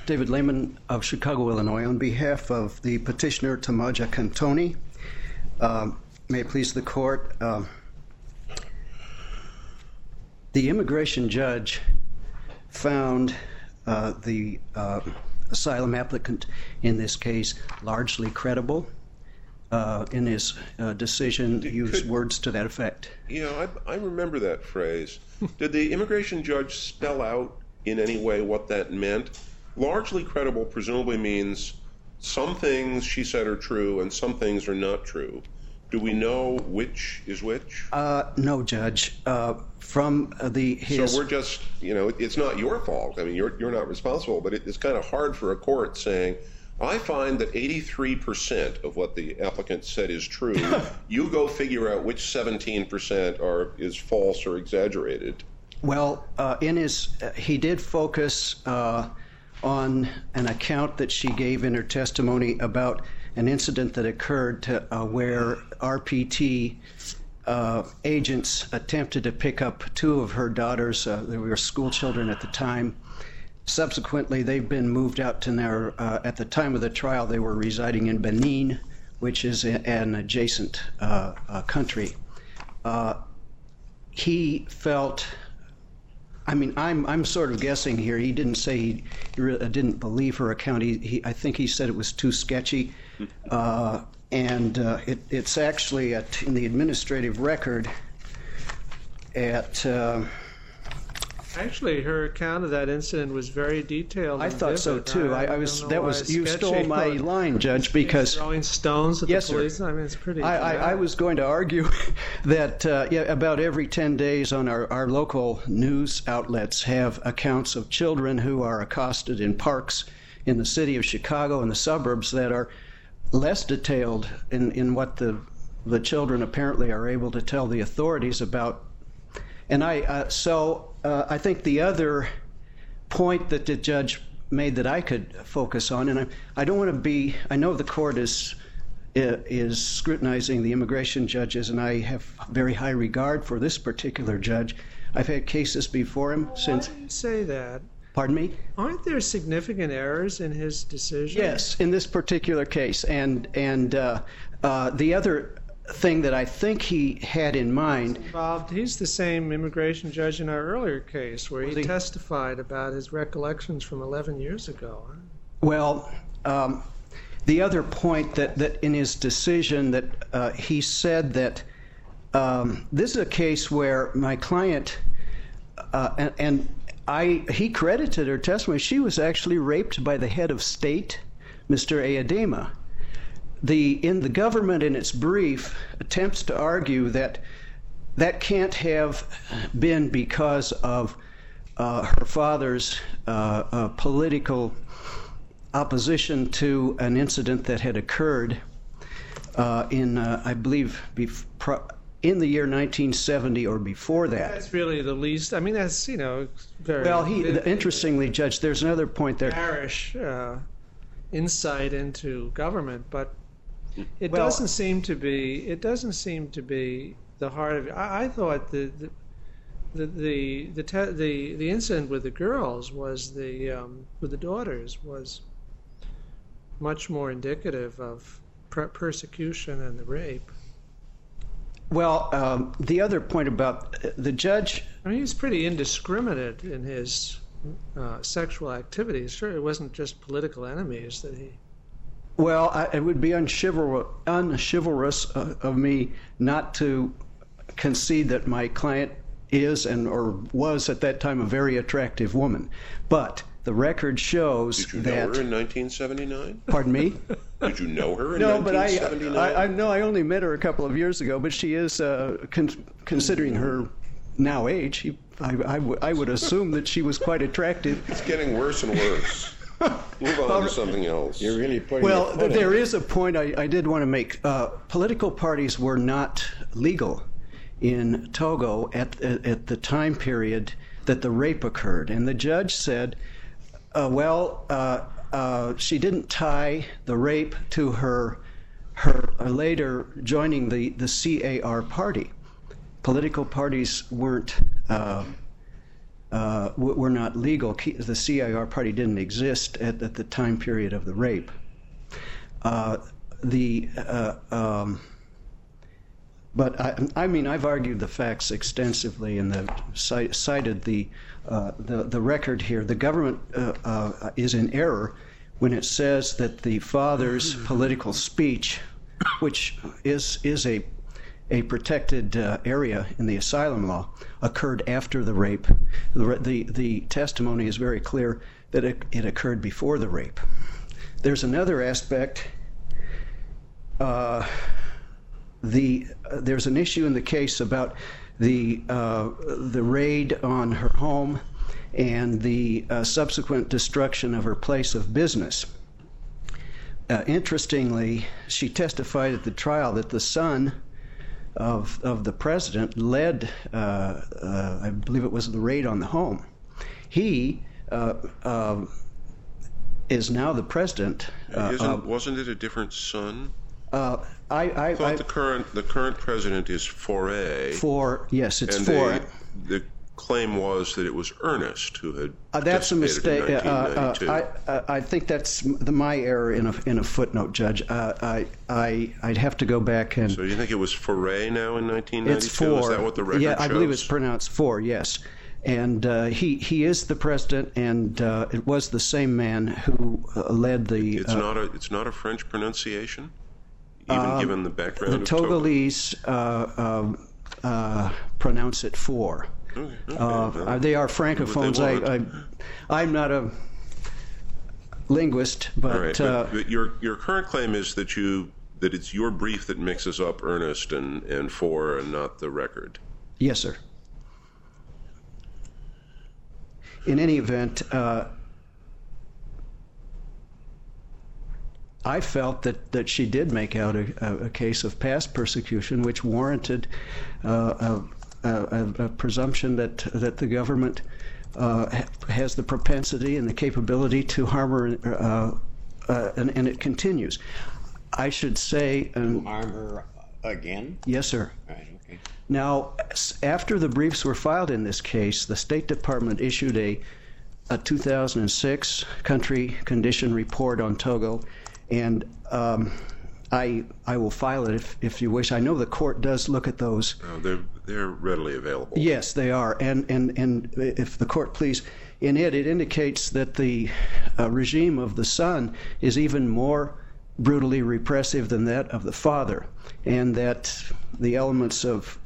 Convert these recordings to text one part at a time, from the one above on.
David Lehman of Chicago, Illinois, on behalf of the petitioner Tamaja Cantoni. May it please the court. The immigration judge found the asylum applicant in this case largely credible. In his decision, used words to that effect. You know, I remember that phrase. Did the immigration judge spell out in any way what that meant? Largely credible presumably means some things she said are true and some things are not true. Do we know which is which? No, Judge. So we're just, you know, it's not your fault. I mean, you're not responsible, but it's kind of hard for a court saying, I find that 83% of what the applicant said is true. You go figure out which 17% is false or exaggerated. Well, he did focus on an account that she gave in her testimony about an incident that occurred where RPT agents attempted to pick up two of her daughters. They were school children at the time. Subsequently, they've been moved out to their, at the time of the trial, they were residing in Benin, which is an adjacent country. He felt, I mean, I'm sort of guessing here. He didn't say he didn't believe her account. I think he said it was too sketchy. It's actually in the administrative record at... Actually, her account of that incident was very detailed. I thought so too. You stole my line, Judge, because throwing stones at the police. Sir. I mean, it's pretty. I was going to argue that about every 10 days on our local news outlets have accounts of children who are accosted in parks in the city of Chicago and the suburbs that are less detailed in what the children apparently are able to tell the authorities about. And I think the other point that the judge made that I could focus on, and I don't want to be, I know the court is scrutinizing the immigration judges, and I have very high regard for this particular judge. I've had cases before him since. Why do you say that? Pardon me? Aren't there significant errors in his decision? Yes, in this particular case. And the other thing that I think he had in mind. He's the same immigration judge in our earlier case where he testified about his recollections from 11 years ago. Well, the other point that in his decision that he said that this is a case where my client, he credited her testimony. She was actually raped by the head of state, Mr. Ayadema. In the government, in its brief, attempts to argue that can't have been because of her father's political opposition to an incident that had occurred I believe, in the year 1970 or before that. That's really the least. I mean, that's, very. Well, interestingly, Judge, there's another point there. Garish insight into government, but it doesn't seem to be the heart of it. I thought the incident with the girls was with the daughters was much more indicative of persecution and the rape. Well, the other point about the judge. I mean, he's pretty indiscriminate in his sexual activities. Sure, it wasn't just political enemies that he. Well, it would be unchivalrous of me not to concede that my client is or was at that time a very attractive woman. But the record shows that... Did you know her in 1979? Pardon me? Did you know her in 1979? No, I only met her a couple of years ago, but she is, considering her now age, I would assume that she was quite attractive. It's getting worse and worse. Move on to something else. You're really putting Well, there is a point I did want to make. Political parties were not legal in Togo at the time period that the rape occurred. And the judge said, she didn't tie the rape to her later joining the CAR party. Political parties weren't were not legal. The CIR party didn't exist at the time period of the rape. But I've argued the facts extensively and cited the record here. The government is in error when it says that the father's political speech, which is a protected area in the asylum law, occurred after the rape. The testimony is very clear that it occurred before the rape. There's another aspect. There's an issue in the case about the raid on her home and the subsequent destruction of her place of business. Interestingly, she testified at the trial that the son of the president led, I believe it was the raid on the home. He is now the president. Wasn't it a different son? I thought the current president is Faure. Yes, it's Faure. The claim was that it was Ernest who had. That's a mistake. In 1992. I think that's my error in a footnote, Judge. I'd have to go back and. So you think it was Faure now in 1992? It's Faure. Is that what the record shows? Yeah, I believe it's pronounced Faure. Yes, and he is the president, and it was the same man who led the. It's not a French pronunciation. Even given the background the Togolese pronounce it Faure. Okay. They are francophones. I'm not a linguist, but, all right, but your current claim is that it's your brief that mixes up Ernest and Faure and not the record. Yes, sir. In any event, I felt that she did make out a case of past persecution, which warranted a presumption that the government has the propensity and the capability to harm her, and it continues. I should say... to harm her again? Yes, sir. Right, okay. Now, after the briefs were filed in this case, the State Department issued a 2006 country condition report on Togo, and I will file it if you wish. I know the court does look at those. They're readily available. Yes, they are. And if the court please, in it indicates that the regime of the son is even more brutally repressive than that of the father, and that the elements of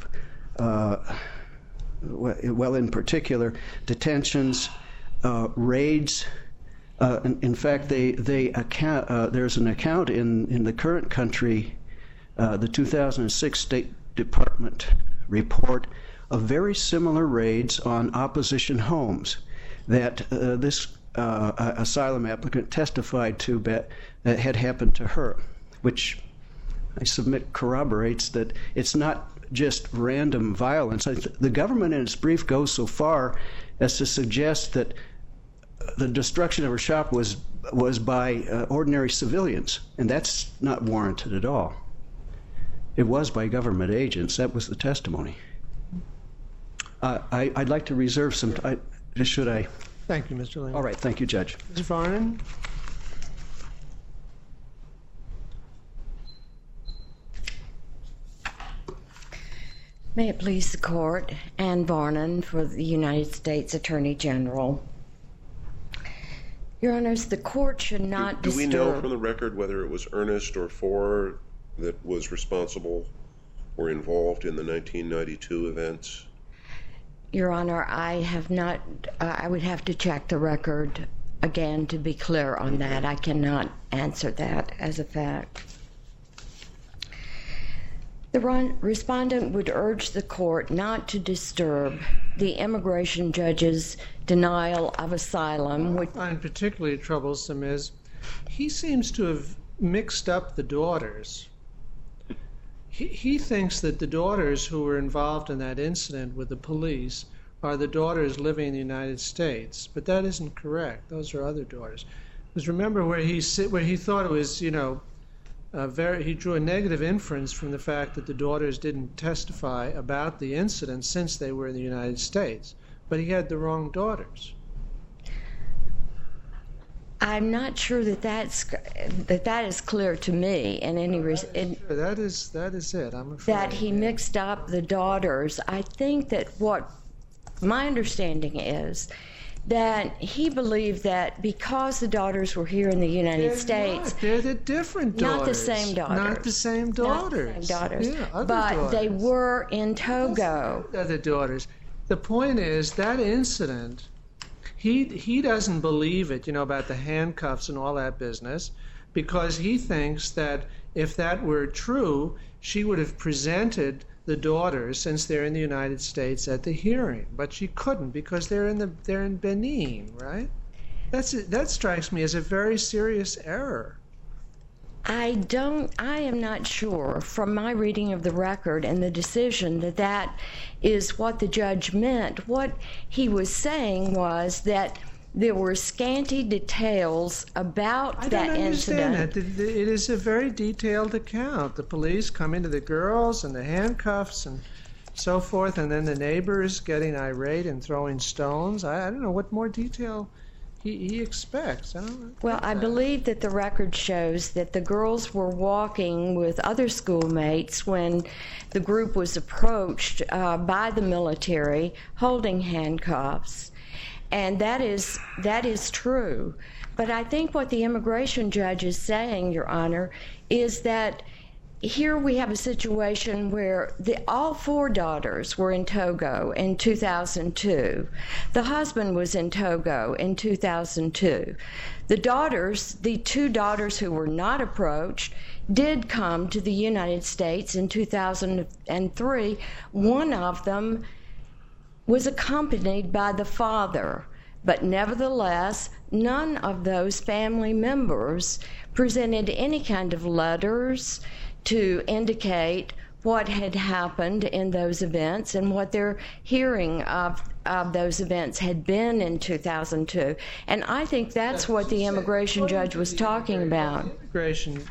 in particular, detentions, raids. In fact, there's an account in the current country, the 2006 State Department report, of very similar raids on opposition homes that this asylum applicant testified to that had happened to her, which I submit corroborates that it's not just random violence. The government in its brief goes so far as to suggest that the destruction of her shop was by ordinary civilians, and that's not warranted at all. It was by government agents. That was the testimony. I'd like to reserve some time. Should I? Thank you, Mr. Lang. All right. Thank you, Judge. Ms. Varnon? May it please the Court, Ann Varnon for the United States Attorney General. Your Honors, the Court should not disturb... Do we know from the record whether it was Ernest or Faure that was responsible or involved in the 1992 events? Your Honor, I have not... I would have to check the record again to be clear on that. I cannot answer that as a fact. The respondent would urge the Court not to disturb the immigration judge's denial of asylum. What I find particularly troublesome is he seems to have mixed up the daughters. He thinks that the daughters who were involved in that incident with the police are the daughters living in the United States, but that isn't correct. Those are other daughters. Because remember where he thought it was, he drew a negative inference from the fact that the daughters didn't testify about the incident since they were in the United States. but he had the wrong daughters. I'm not sure that is clear to me in any reason. That is it, I'm afraid. That he mixed up the daughters. I think that what my understanding is that he believed that because the daughters were here in the United States... They're the different daughters. Not the same daughters. Not the same daughters. Not the same daughters. Yeah, other but daughters. They were in Togo. Other daughters. The point is, that incident, he doesn't believe it, about the handcuffs and all that business, because he thinks that if that were true, she would have presented the daughters, since they're in the United States, at the hearing, but she couldn't because they're in Benin, right? That strikes me as a very serious error. I am not sure from my reading of the record and the decision that is what the judge meant. What he was saying was that there were scanty details about that incident. I don't understand that. It is a very detailed account. The police come into the girls and the handcuffs and so forth, and then the neighbors getting irate and throwing stones. I don't know what more detail he expects. I believe that the record shows that the girls were walking with other schoolmates when the group was approached by the military holding handcuffs. And that is true. But I think what the immigration judge is saying, Your Honor, is that here we have a situation where all four daughters were in Togo in 2002. The husband was in Togo in 2002. The two daughters who were not approached did come to the United States in 2003. One of them was accompanied by the father, but nevertheless, none of those family members presented any kind of letters to indicate what had happened in those events and what their hearing of those events had been in 2002. And I think that's what the immigration judge was talking about. The immigration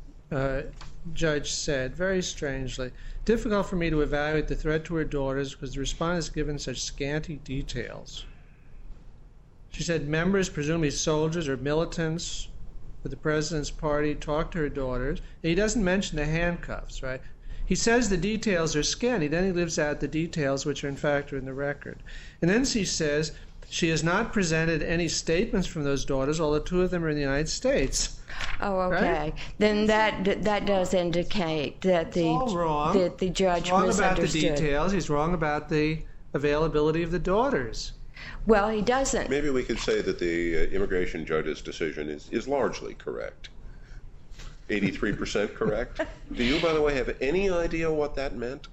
judge said, very strangely, difficult for me to evaluate the threat to her daughters because the respondent has given such scanty details. She said members, presumably soldiers or militants with the president's party, talked to her daughters. He doesn't mention the handcuffs, right? He says the details are scanty. Then he lives out the details, which are in fact in the record. And then she says she has not presented any statements from those daughters, although two of them are in the United States. Oh, okay. Right? Then that does indicate that the judge misunderstood. He's wrong about the details. He's wrong about the availability of the daughters. Well, he doesn't. Maybe we could say that the immigration judge's decision is largely correct. 83% correct. Do you, by the way, have any idea what that meant?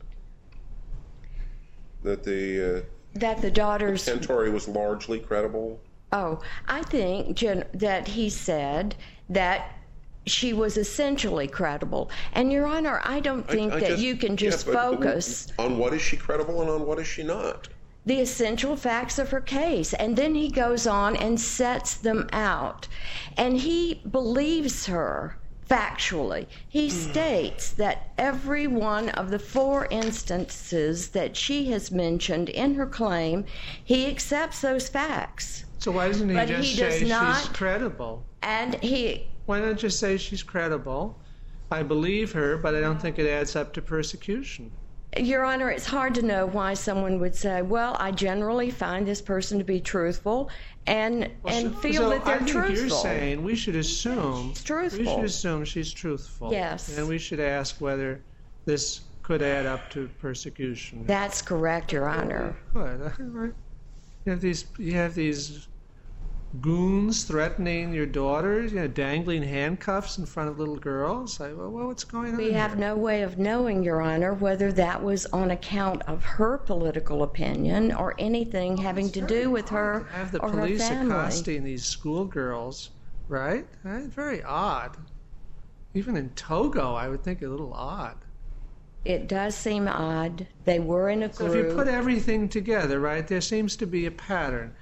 That the daughters... Cantori was largely credible? Oh, I think that he said that she was essentially credible. And, Your Honor, I don't think that you can just focus... On what is she credible and on what is she not? The essential facts of her case. And then he goes on and sets them out. And he believes her factually. He states that every one of the four instances that she has mentioned in her claim, he accepts those facts. So why doesn't he just say she's credible? Why not just say she's credible? I believe her, but I don't think it adds up to persecution. Your Honor, it's hard to know why someone would say, well, I generally find this person to be truthful and feel that they're truthful. I think you're saying we should assume she's truthful. Yes. And we should ask whether this could add up to persecution. That's correct, Your Honor. Good. You have these goons threatening your daughters, dangling handcuffs in front of little girls. What's going on? We have no way of knowing, Your Honor, whether that was on account of her political opinion or anything having to do with her or her family. Have the police accosting these schoolgirls, right? Very odd. Even in Togo, I would think a little odd. It does seem odd. They were in a group. So if you put everything together, right, there seems to be a pattern.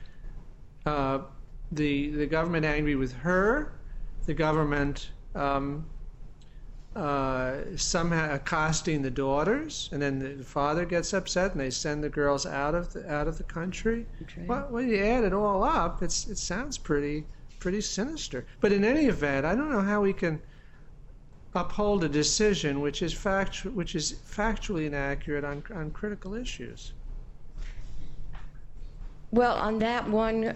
The government angry with her, the government somehow accosting the daughters, and then the father gets upset and they send the girls out of the country. Okay. Well, when you add it all up, it sounds pretty sinister. But in any event, I don't know how we can uphold a decision which is factually inaccurate on critical issues. Well, on that one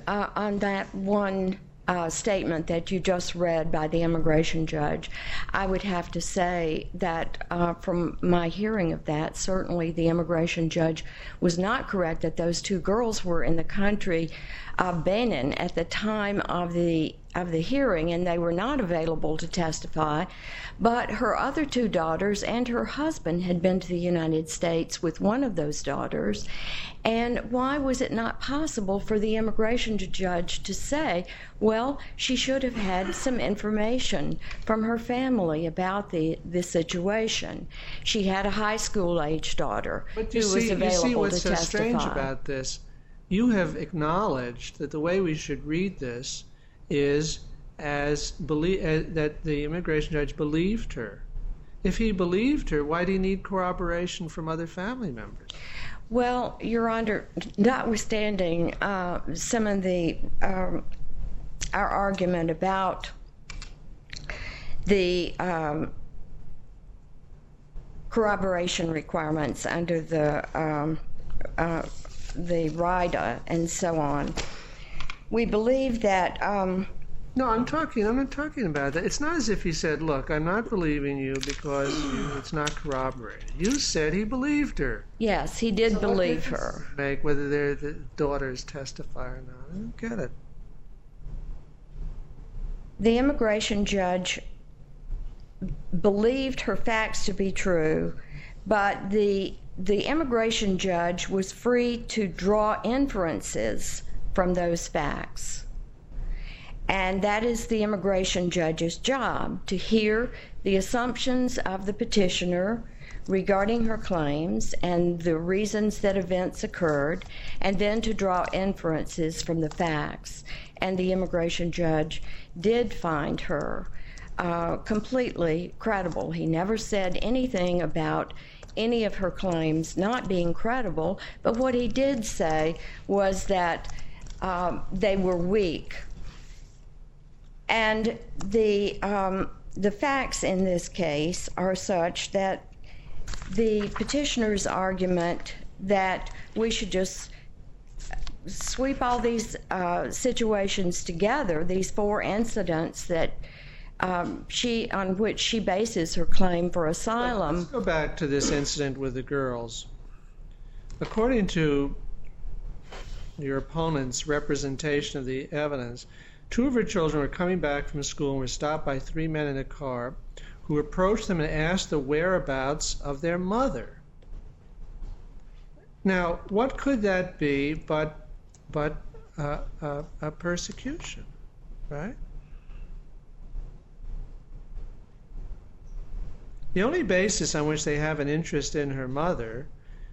statement that you just read by the immigration judge, I would have to say that from my hearing of that, certainly the immigration judge was not correct that those two girls were in the country of Benin at the time of the hearing, and they were not available to testify. But her other two daughters and her husband had been to the United States with one of those daughters. And why was it not possible for the immigration judge to say, well, she should have had some information from her family about the situation? She had a high school-age daughter who was available to testify. You see what's so strange about this? You have acknowledged that the way we should read this is that the immigration judge believed her. If he believed her, why do you need corroboration from other family members? Well, Your Honor, notwithstanding some of our argument about the corroboration requirements under the RIDA and so on, we believe that... No, I'm not talking about that. It's not as if he said, look, I'm not believing you because it's not corroborated. You said he believed her. Yes, he did believe her. Whether the daughters testify or not. I don't get it. The immigration judge believed her facts to be true, but the immigration judge was free to draw inferences from those facts. And that is the immigration judge's job, to hear the assumptions of the petitioner regarding her claims and the reasons that events occurred, and then to draw inferences from the facts. And the immigration judge did find her completely credible. He never said anything about any of her claims not being credible, but what he did say was that they were weak. And the facts in this case are such that the petitioner's argument that we should just sweep all these situations together, these four incidents that on which she bases her claim for asylum. Let's go back to this incident with the girls. According to your opponent's representation of the evidence, two of her children were coming back from school and were stopped by three men in a car who approached them and asked the whereabouts of their mother. Now, what could that be but a persecution, right? The only basis on which they have an interest in her mother,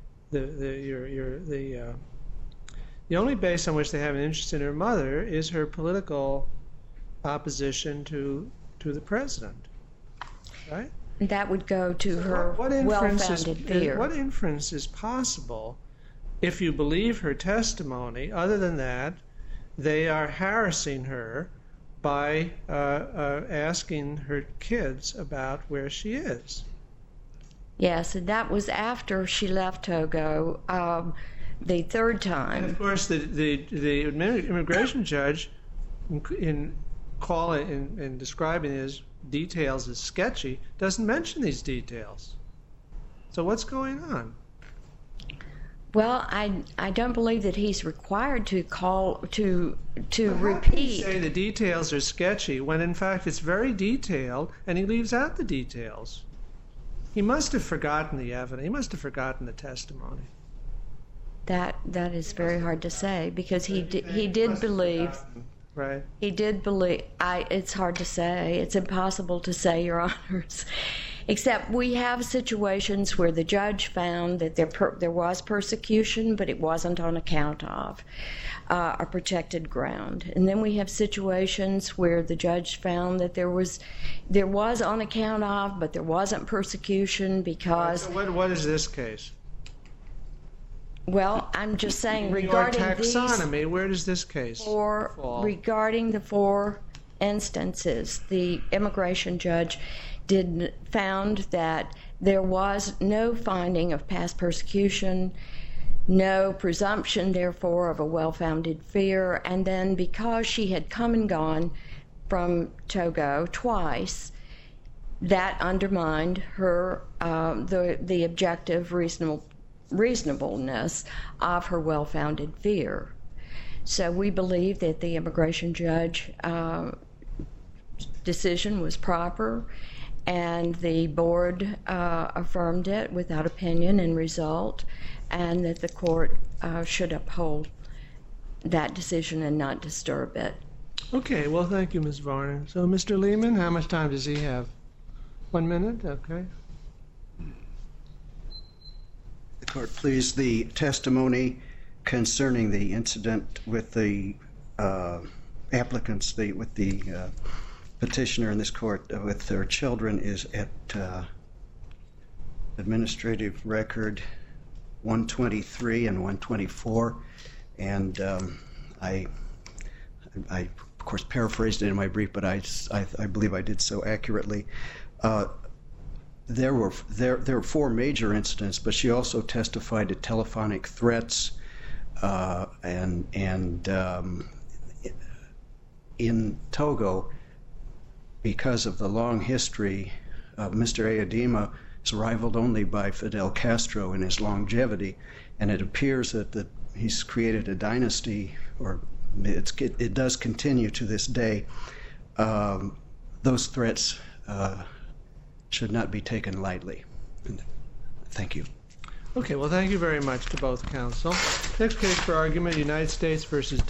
the only base on which they have an interest in her mother is her political opposition to the president, right? That would go to her well-founded fear. What inference is possible if you believe her testimony? Other than that, they are harassing her by asking her kids about where she is. Yes, and that was after she left Togo. The third time. And of course, the immigration judge, in describing his details as sketchy, doesn't mention these details. So what's going on? Well, I don't believe that he's required to repeat. How can you say the details are sketchy when in fact it's very detailed and he leaves out the details? He must have forgotten the evidence. He must have forgotten the testimony. That is very hard to say because he did believe. Right. He did believe. It's hard to say. It's impossible to say, Your Honors. Except we have situations where the judge found that there was persecution, but it wasn't on account of a protected ground. And then we have situations where the judge found that there was on account of, but there wasn't persecution because... So what is this case? Well, I'm just saying regarding your taxonomy, where does this case fall? Regarding the 4 instances, the immigration judge found that there was no finding of past persecution, no presumption, therefore, of a well-founded fear, and then because she had come and gone from Togo twice, that undermined her the objective reasonableness of her well-founded fear. So we believe that the immigration judge decision was proper, and the board affirmed it without opinion and result, and that the court should uphold that decision and not disturb it. Okay, well, thank you, Ms. Varner. So, Mr. Lehman, how much time does he have? 1 minute? Okay. The court, please. The testimony concerning the incident with the applicants, with the petitioner in this court with their children is at administrative record 123 and 124, and I of course paraphrased it in my brief, but I believe I did so accurately. There were 4 major incidents, but she also testified to telephonic threats and in Togo, because of the long history of Mr. Eyadema, is rivaled only by Fidel Castro in his longevity, and it appears that he's created a dynasty, or it does continue to this day. Those threats should not be taken lightly. Thank you. Okay, well, thank you very much to both counsel. Next case for argument, United States versus